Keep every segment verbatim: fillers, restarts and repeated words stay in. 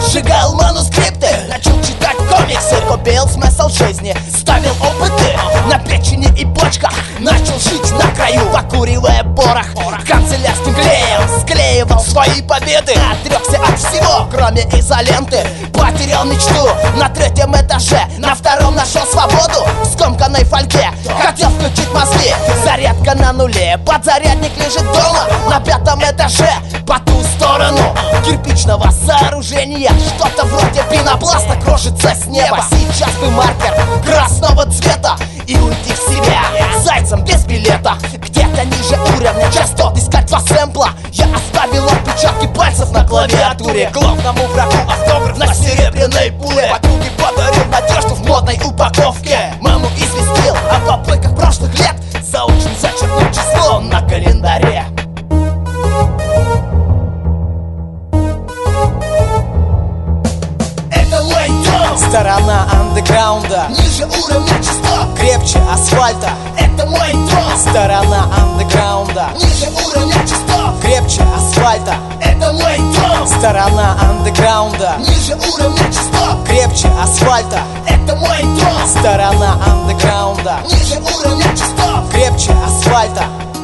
Сжигал манускрипты, начал читать комиксы, купил смысл жизни, ставил опыты на печени и почках, начал жить на краю, покуривая порох канцелярским клеем, склеивал свои победы, отрекся от всего, кроме изоленты. Потерял мечту на третьем этаже, на втором нашел свободу в скомканной фольге. Хотел включить мозги, зарядка на нуле, подзарядник лежит дома на пятом этаже. По ту сторону кирпичного сооружения что-то вроде пенопласта крошится с неба. Сейчас бы маркер красного цвета и уйти в себя зайцем без билета. Где-то ниже уровня частот искать два сэмпла. Я оставил отпечатки пальцев на клавиатуре. Главному врагу автограф на серебряной пуле. Подруге подарил надежду в модной упаковке. Маму известил о попытках прошлых лет заучим зачеркнуть число на календаре. Сторона андеграунда, ниже уровня частот, крепче асфальта. Это мой дом. Сторона андеграунда, ниже уровня частот, крепче асфальта. Это мой дом. Сторона андеграунда, ниже уровня частот, крепче асфальта. Это мой дом. Сторона андеграунда, ниже уровня частот, крепче асфальта.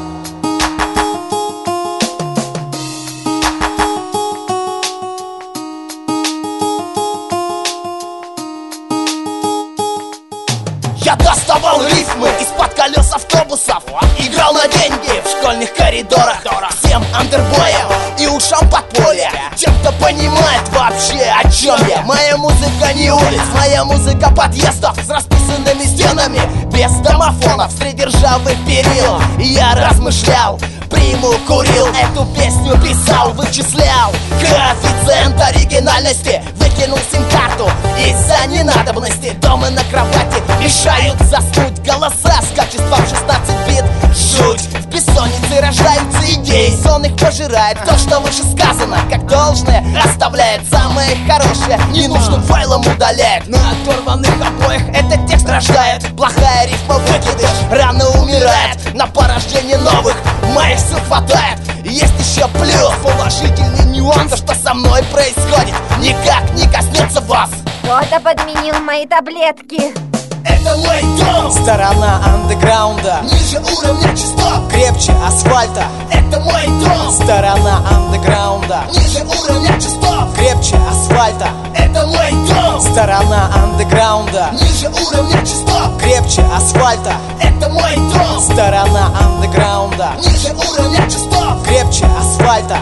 Я доставал рифмы из-под колес автобусов, играл на деньги в школьных коридорах всем андербоям и ушам подполья, тем, кто понимает вообще, о чем я. Моя музыка не улиц, моя музыка подъездов с расписанными стенами, без домофонов, среди ржавых перил. Я размышлял, приму, курил, эту песню писал, вычислял коэффициент оригинальности, выкинул сим-карту из-за ненадобности. Дома на кровати мешают заснуть, голоса с качеством шестнадцать бит. Жуть, в бессоннице рождаются идеи, сон их пожирает. То, что выше сказано, как должное, оставляет самое хорошее ненужным файлом удаляет. На оторванных обоях этот текст рождает. Плохая рифма выкидыш, рано умирает. На порождение новых моих сил хватает. Есть еще плюс, положительный нюанс. То, что со мной происходит, никак не коснется вас. Кто-то подменил мои таблетки. Это мой дом. Сторона андеграунда, ниже уровня частот, крепче асфальта. Это мой дом. Сторона андеграунда, ниже уровня частот, крепче асфальта. Это мой дом. Сторона андеграунда, ниже уровня частот, крепче асфальта. Это мой дом. Сторона андеграунда, ниже уровня частот, крепче асфальта.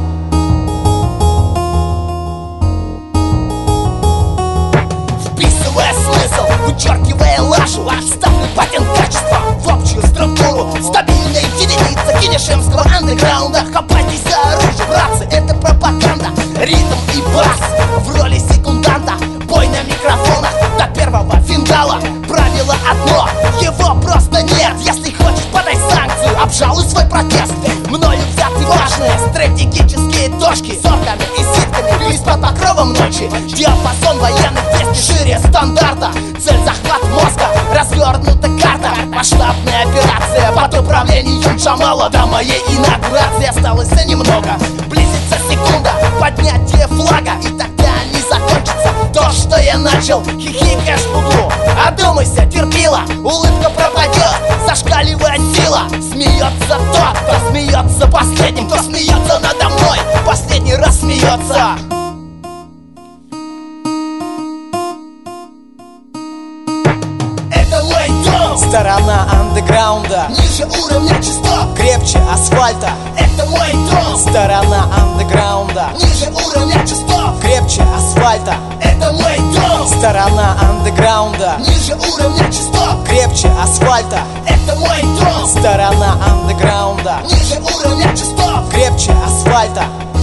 Вписывая смысл, вычеркивая лажу, ставлю патент качества в общую структуру. Стабильная единица кинешемского андеграунда. Хапайтесь за оружие, братцы, это пропаганда. Ритм и бас в роли секунданта. Бой на микрофонах до первого фингала. Правило одно, его просто нет. Если хочешь, подай санкцию, обжалуй свой протест. Мною взяты важные стратегические точки, сорками и ситками, лишь под покровом ночи. Диапазон военных действий шире стандарта. Цель захват мозга, развернута карта. Масштабная операция под управлением Джамала. До моей инаугурации осталось немного. Близится секунда поднятия флага, и тогда не закончится то, что я начал. Хихикаешь в углу, одумайся, терпила. Улыбка пропадет, зашкаливает сила. Смеется тот, кто смеется последним, кто смеется надо мной, последний раз смеется. Это мой дом. Сторона андеграунда, ниже уровня частот, крепче асфальта. Это мой дом. Сторона андеграунда, ниже уровня частот, крепче асфальта. Это мой дом. Сторона андеграунда, ниже уровня частот, крепче асфальта. Это мой дом. Сторона андеграунда, ниже уровня частот, крепче асфальта.